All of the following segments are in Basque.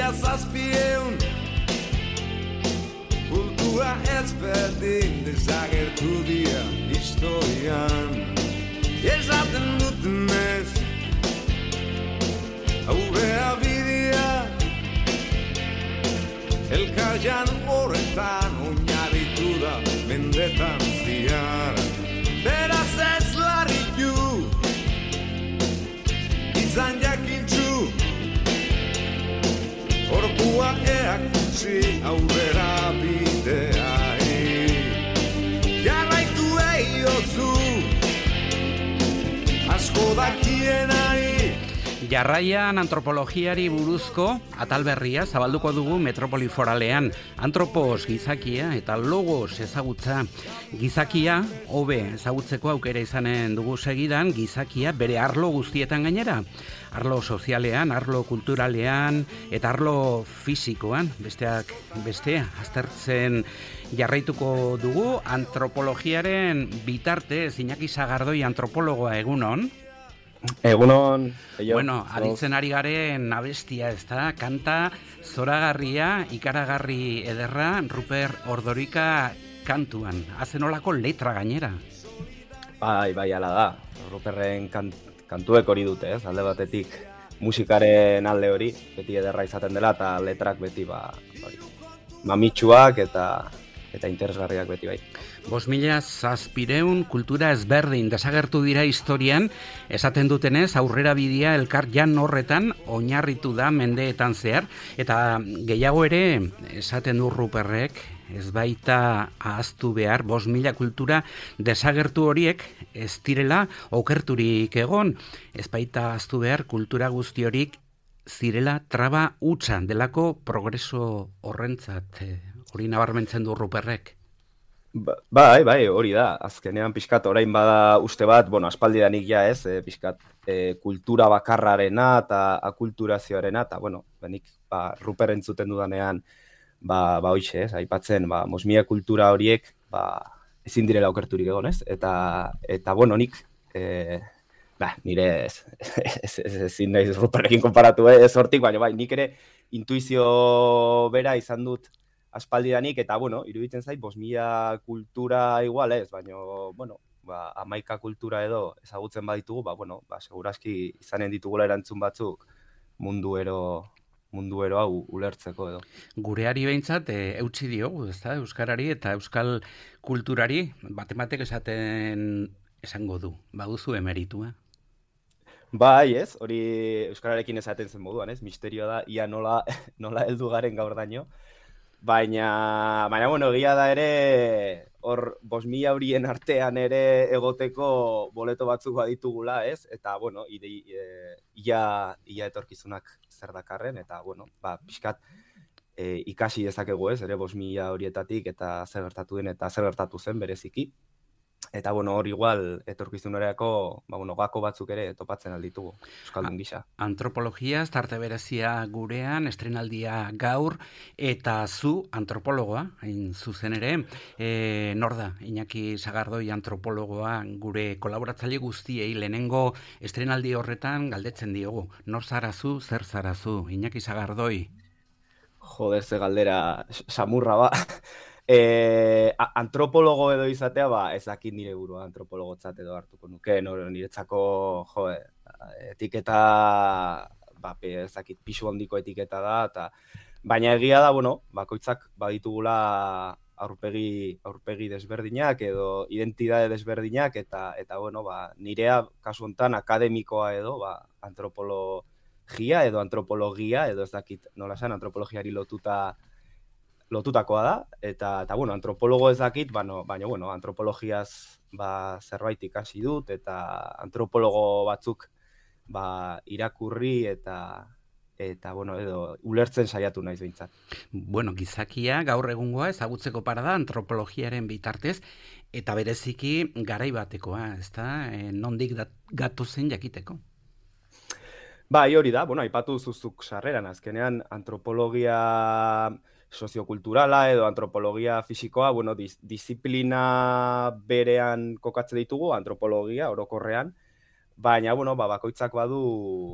zazpieun kultura ezberdin desagertu dira historian. Esaten dutenez aurrea bidea elkarjan horretan oinarritu da mendetan ziar. Beraz ez larritu izan jakintzu orkua eakutsi aurrera bideai. Jarraitu eiozu asko dakienai. Jarraian antropologiari buruzko atal berria zabalduko dugu Metropoli Foralean. Antropos gizakia eta logos ezagutza. Gizakia hobe ezagutzeko aukera izanen dugu segidan, gizakia bere arlo guztietan gainera. Arlo sozialean, arlo kulturalean eta arlo fisikoan, besteak beste aztertzen jarraituko dugu antropologiaren bitartez. Iñaki Sagardoi antropologoa, egunon. Egunon. Bueno, aditzen ari garen abestia, ezta? Kanta zoragarria, ikaragarri ederra, Ruper Ordorika kantuan. Azenolako letra gainera. Bai, ala da. Ruperren kantuek hori dute, ez? Alde batetik musikaren alde hori, beti ederra izaten dela, eta letrak beti mamitsuak eta interesgarriak beti bai. 5.700 kultura ezberdin desagertu dira historian, esaten dutenez aurrera bidea elkar jan horretan oinarritu da mendeetan zehar, eta gehiago ere esaten du Ruperrek, ez baita ahaztu behar 5.000 kultura desagertu horiek ez direla okerturik egon, ez baita ahaztu behar kultura guzti horik zirela traba hutsa delako progreso horrentzat, hori nabarmentzen du Ruperrek. Bai, hori da. Azkenean pixkat orain bada uste bat, aspaldidanik ja ez, pixkat kultura bakarrarena eta akulturazioarena, eta benik Ruper entzuten dudanean, hoixe ez, aipatzen, 5.000 kultura horiek, ezin direla okerturik egon ez, eta nik, nire ezin naiz Ruperrekin konparatu ez hortik, baina bai, nik ere intuizio bera izan dut aspaldidanik, eta, iruditzen zait, 5.000 kultura igual ez, baina, 11 kultura edo ezagutzen baditugu, seguraski izanen ditugula erantzun batzuk munduero hau ulertzeko edo. Gureari behintzat, eutsi diogu, ezta, euskarari eta euskal kulturari, batek esango du, baduzu emeritua. Bai, ez, hori euskararekin esaten zen moduan, ez, misterioa da, ia nola heldu garen gaur daño. Baina, egia da ere, hor 5.000 horien artean ere egoteko boleto batzuk baditugula, ez? Eta, ia etorkizunak zer dakarren, eta, pixkat ikasi dezakegu ez, ere 5.000 horietatik, eta zer gertatu den, eta zer gertatu zen bereziki. Eta, hor igual, etorkizunerako, gako batzuk ere topatzen alditugu, euskaldun gisa. Antropologia, tarte berezia gurean, estrenaldia gaur, eta zu antropologoa, hain zuzen ere, nor da, Iñaki Sagardoi antropologoa, gure kolaboratzaile guztiei lehenengo estrenaldi horretan galdetzen diogu. Nor zarazu, zer zarazu, Iñaki Sagardoi? Joder, ze galdera, samurra ba. Antropologo edo izatea, ez dakit nire burua antropologotzat edo hartuko nuke, niretzako etiketa, ez dakit pisu handiko etiketa da, baina egia da, bakoitzak baditugula aurpegi desberdinak edo identitate desberdinak, eta nirea kasu hontan akademikoa edo, antropologia edo antropologia, edo ez dakit nola esan, antropologiari lotutakoa da, eta antropologo ez dakit, baina, antropologiaz zerbait ikasi dut, eta antropologo batzuk irakurri, eta edo ulertzen saiatu naiz behintzat. Gizakia gaur egungoa ezagutzeko parada antropologiaren bitartez, eta bereziki garai batekoa, ezta? Nondik gatozen jakiteko? Bai, hori da, aipatu zuzuk sarreran, azkenean antropologia soziokulturala edo antropologia fisikoa, disiplina berean kokatze ditugu, antropologia orokorrean, baina, bakoitzak badu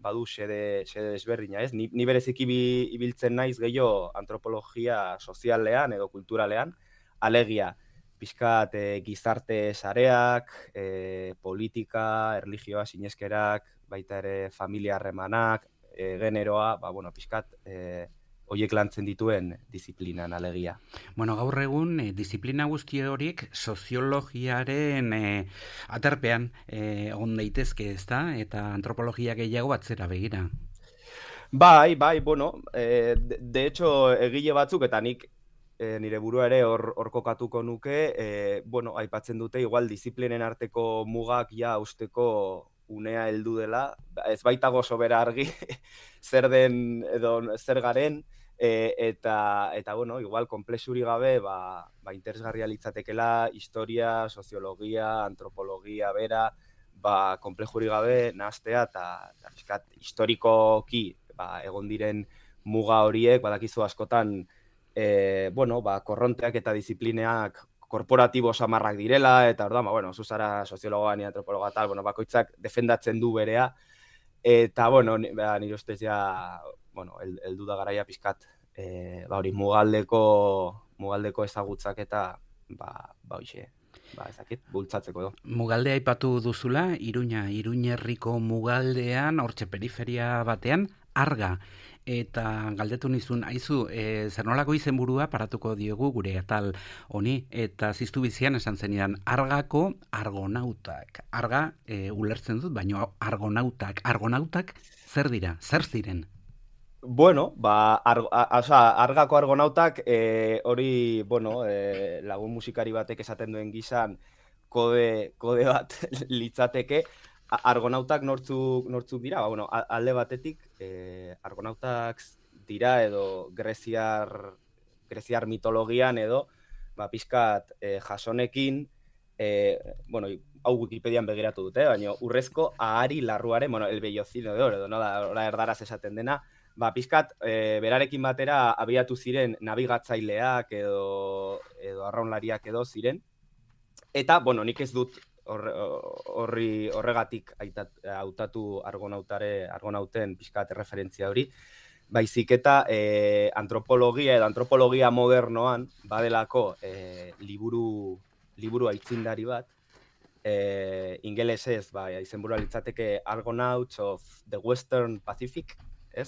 badu xede desberdina, ez? Ni bereziki ibiltzen naiz gehiago antropologia sozialean edo kulturalean, alegia, pixkat gizarte sareak, politika, erlijioa, sineskerak, baita ere familia harremanak, generoa, pixkat horiek lantzen dituen disiplinan alegia. Bueno, gaur egun disiplina guzti horiek soziologiaren aterpean egon daitezke, ezta? Eta antropologia gehiago atzera begira. Bai, bueno, de hecho, egile batzuk, eta nik nire burua ere hor kokatuko nuke, aipatzen dute, igual disiplinen arteko mugak ja usteko unea heldu dela, ez baitago sobera argi zer den edo zer garen, eta igual komplexuri gabe, interesgarria litzatekela historia, soziologia, antropologia bera, komplexuri gabe nahastea eta pixkat historikoki egon diren muga horiek, badakizu askotan korronteak eta disiplineak korporatibo samarrak direla, eta orduan, zuzara soziologoa, ni antropologa tal, bakoitzak defendatzen du berea, eta, nire ustez ja, heldu da garaia pixkat, hori mugaldeko ezagutzak eta, hoxe, ezakit, bultzatzeko edo. Mugalde aipatu duzula, Iruñerriko mugaldean, hortxe periferia batean, Arga. Eta galdetu nizun, aizu, zer nolako izenburua paratuko diogu gure atal honi, eta ziztu bizian esan zenidan, Argako argonautak. Arga ulertzen dut, baina argonautak zer dira, zer ziren? Bueno, Argako argonautak hori, lagun musikari batek esaten duen gizan kode bat litzateke. Argonautak nortzuk dira, alde batetik argonautak dira edo greziar mitologian edo pixkat jasonekin, hau Wikipedian begiratu dute, baina urrezko ahari larruaren, el bellocino de oro, edo nola erdaraz esaten dena, pixkat berarekin batera abiatu ziren nabigatzaileak edo arraunlariak edo ziren, eta, nik ez dut horregatik hautatu argonauten pixkat referentzia hori, baizik eta antropologia edo antropologia modernoan badelako liburu aitzindari bat, ingelesez, izenburua litzateke Argonauts of the Western Pacific, ez?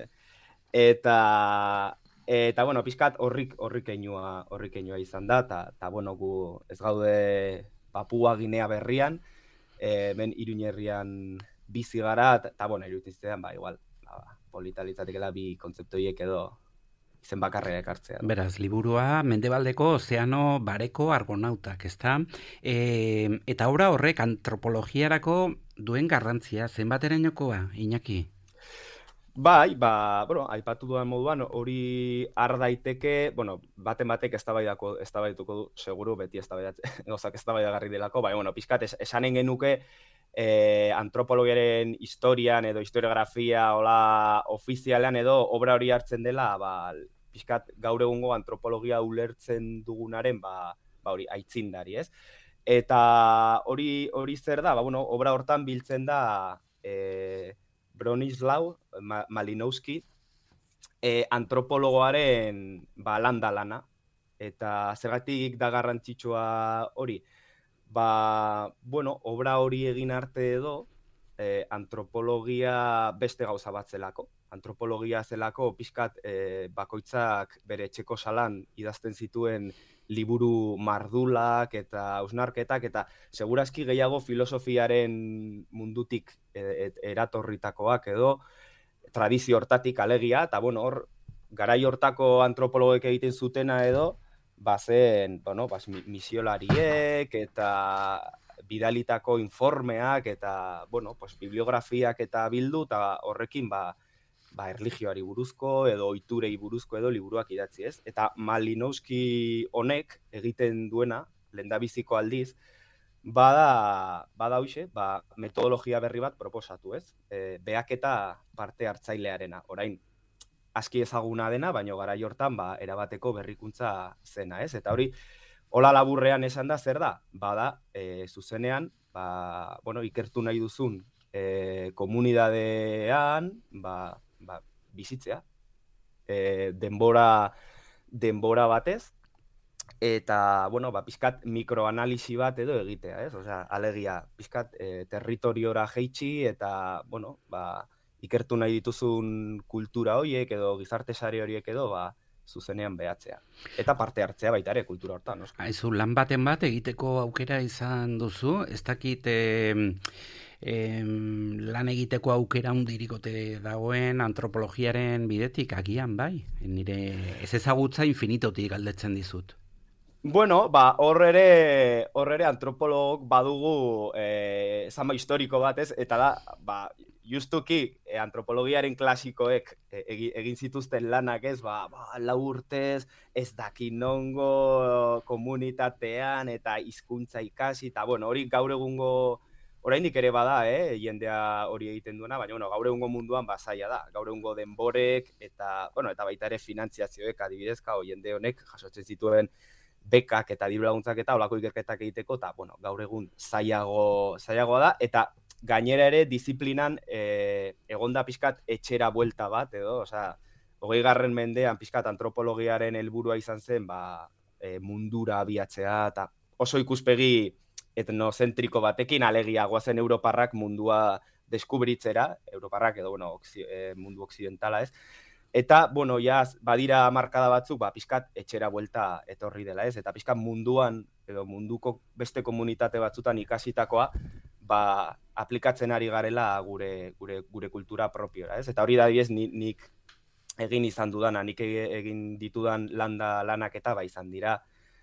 Eta pixkat horrik keinua izan da, eta gu ez gaude Papua Ginea berrian, hemen Iruñerrian bizi gara, eta iruditzen zidan, igual, polita litzatekela bi kontzeptu horiek edo izen bakarra ekartzea. Beraz, liburua Mendebaldeko Ozeano Bareko Argonautak, ezta? Eta obra horrek antropologiarako duen garrantzia, zenbaterainokoa, Iñaki? Aipatu duan moduan, hori har daiteke, baten batek eztabaidatuko du, seguru, beti eztabaidagarri delako, pixkat esanen genuke antropologiaren historian edo historiografia ofizialean edo obra hori hartzen dela, pixkat gaur egungo antropologia ulertzen dugunaren, hori aitzindari, ez? Eta hori zer da, obra hortan biltzen da Bronislaw Malinowski antropologoaren lana, eta zergatik da garrantzitsua hori, obra hori egin arte edo antropologia beste gauza bat zelako. Antropologia zelako pixkat bakoitzak bere etxeko salan idazten zituen liburu mardulak eta hausnarketak, eta segurazki gehiago filosofiaren mundutik eratorritakoak edo tradizio hortatik alegia, eta hor garai hortako antropologoek egiten zutena edo zen misiolariek eta bidalitako informeak eta bibliografiak eta bildu, eta horrekin erlijioari buruzko edo ohiturei buruzko edo liburuak idatzi, ez? Eta Malinowski honek egiten duena, lehendabiziko aldiz, bada hoxe, metodologia berri bat proposatu, ez? Behaketa parte hartzailearena. Orain, aski ezaguna dena, baina garai hortan erabateko berrikuntza zena, ez? Eta hori, hola laburrean esan da, zer da? Bada, zuzenean, ikertu nahi duzun komunidadean, bizitzea, denbora batez, eta, bueno, pizkat mikroanalisi bat edo egitea, ez? Osea, alegia, pizkat territoriora jeitsi eta, bueno, ikertu nahi dituzun kultura horiek edo gizarte sare horiek edo, zuzenean behatzea. Eta parte hartzea baita ere kultura hortan, noski. Aizu, lan baten bat egiteko aukera izan duzu, ez dakit lan egiteko aukera hundirik ote dagoen antropologiaren bidetik, agian bai? Nire ez ezagutza infinitotik galdetzen dizut. Bueno, hor ere antropologok badugu zama historiko bat, ez? Eta da, justuki antropologiaren klasikoek egin zituzten lanak, ez? 4 urtez, ez daki nongo komunitatean eta hizkuntza ikasi, eta bueno, hori gaur egungo oraindik ere bada, jendea hori egiten duena, baina bueno, gaur egungo munduan zaila da. Gaur egungo denborek eta baita ere finantziazioek adibidez, jende honek jasotzen zituen bekak eta diru laguntzak eta olako ikerketak egiteko, eta bueno, gaur egun zailagoa da, eta gainera ere disiplinan egonda pixkat etxera buelta bat, edo, osea, 20. mendean pixkat antropologiaren helburua izan zen, mundura abiatzea, eta oso ikuspegi etnozentriko batekin, alegia goazen europarrak mundua deskubritzera, europarrak edo, bueno, mundu okzidentala ez, eta, bueno, badira markada batzuk, pixkat etxera buelta etorri dela, ez? Eta pixkat munduan, edo munduko beste komunitate batzutan ikasitakoa, aplikatzen ari garela gure kultura propiora, ez? Eta hori da, adibidez, nik egin izan dudana, nik egin ditudan lanak eta izan dira,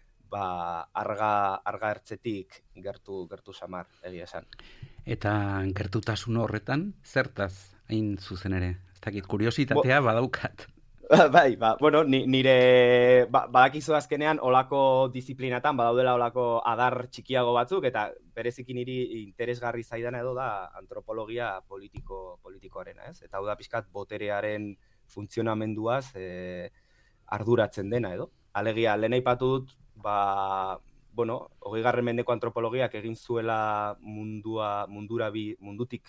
arga ertzetik gertu samar, egia esan. Eta gertutasun horretan, zertaz, hain zuzen ere? Kuriositatea badaukat. Bai, bueno, nire badakizu azkenean olako disiplinatan badaudela olako adar txikiago batzuk, eta bereziki niri interesgarri zaidana edo da antropologia politikoarena, ez? Eta hau da pixkat boterearen funtzionamenduaz arduratzen dena edo. Alegia, lehen aipatu dut, bueno, 20. mendeko antropologiak egin zuela mundutik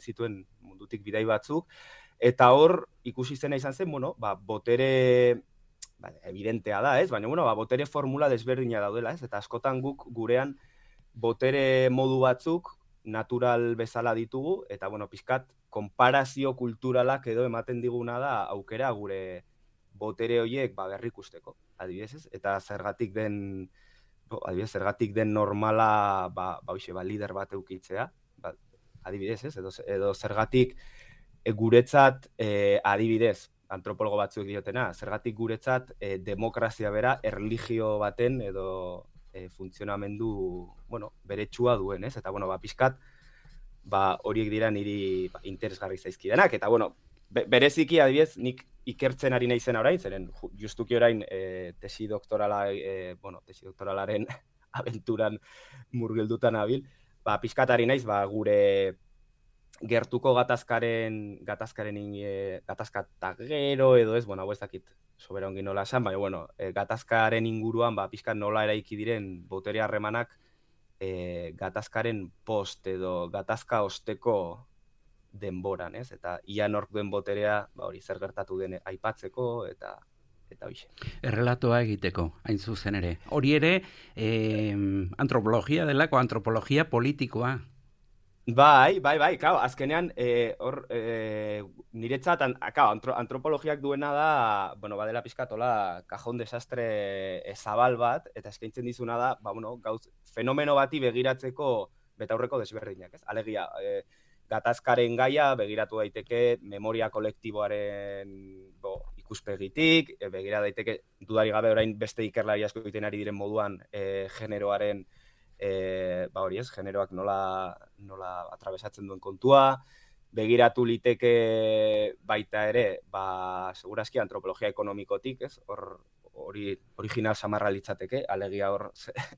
bidai batzuk, eta hor, ikusi zena izan zen, bueno, botere, evidentea da, ez? Baina, bueno, botere formula desberdina daudela, ez? Eta askotan guk gurean botere modu batzuk natural bezala ditugu, eta, bueno, pixkat, konparazio kulturalak edo ematen diguna da aukera gure botere horiek berrikusteko, adibidez, ez? Eta zergatik den normala, lider bat eukitzea, adibidez, ez? Edo zergatik guretzat, adibidez, antropologo batzuk diotena, zergatik guretzat demokrazia bera erlijio baten edo funtzionamendu, bueno, beretsua duen, ez? Eta, bueno, pixkat, horiek dira niri interesgarri zaizkidenak, eta, bueno, bereziki, adibidez, nik ikertzen ari naizen orain, zeren justuki orain tesi doktoralaren abenturan murgildutan abil, pixkat ari naiz, gure gertuko gatazkata gero edo ez, bueno, hau ez dakit sobera ongi nola esan, baina, bueno, gatazkaren inguruan, pixkat nola eraiki diren botere harremanak gatazkaren post edo gatazka osteko denboran, ez? Eta ia nork duen boterea, hori zer gertatu den aipatzeko eta hoize. Errelatoa egiteko, hain zuzen ere. Hori ere, antropologia delako, antropologia politikoa. Bai, claro, azkenean, niretzat, antropologiak duena da, bueno, badela pizkatola, kajon desastre zabal bat, eta eskaintzen dizuna da, bueno, fenomeno bati begiratzeko betaurreko desberdinak, ez? Alegia, gatazkaren gaia begiratu daiteke memoria kolektiboaren ikuspegitik, begira daiteke dudari gabe orain beste ikerlari asko egiten ari diren moduan generoaren hori ez, generoak nola atrabesatzen duen kontua, begiratu liteke baita ere, segurazki antropologia ekonomikotik, ez, hori original samarra litzateke, alegia hor,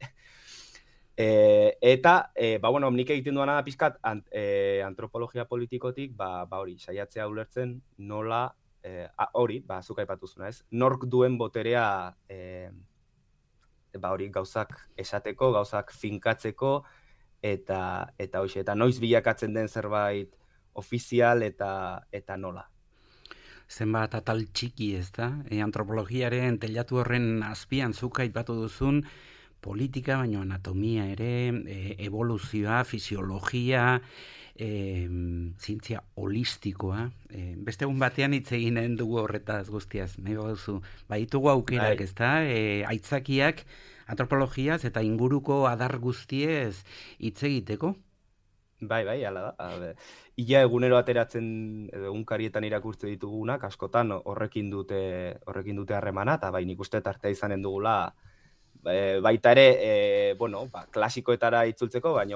eta, bueno, nik egiten duana da pizkat antropologia politikotik, hori, saiatzea ulertzen nola, hori, zuk aipatu zuna, ez, nork duen boterea hori gauzak esateko, gauzak finkatzeko, eta hoxe, eta noiz bilakatzen den zerbait ofizial eta nola. Zenbat atal txiki, ez da? Antropologiaren teilatu horren azpian zuk aipatu duzun politika, baino anatomia ere, evoluzioa, fisiologia, zientzia holistikoa. Beste egun batean hitz eginen dugu horretaz guztiaz, nahi baduzu. Baitugu aukerak, ez da? Aitzakiak antropologiaz eta inguruko adar guztiez hitz egiteko. Bai, hala da. Ia egunero ateratzen edo egunkarietan irakurtzen ditugunak, askotan horrekin dute harremana, eta nik uste tartea izanen dugula baita ere, klasikoetara itzultzeko, baina,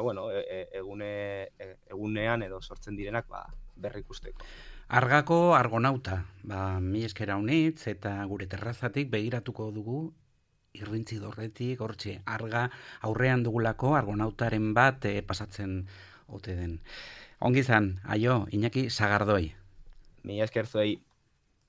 egunean edo sortzen direnak berrikusteko. Argako argonauta, mi esker haunitz, eta gure terrazatik begiratuko dugu, irrintzi dorretik, hortxe, arga aurrean dugulako argonautaren bat pasatzen ote den. Ongi izan, aio, Iñaki Sagardoi. Mi esker zuei.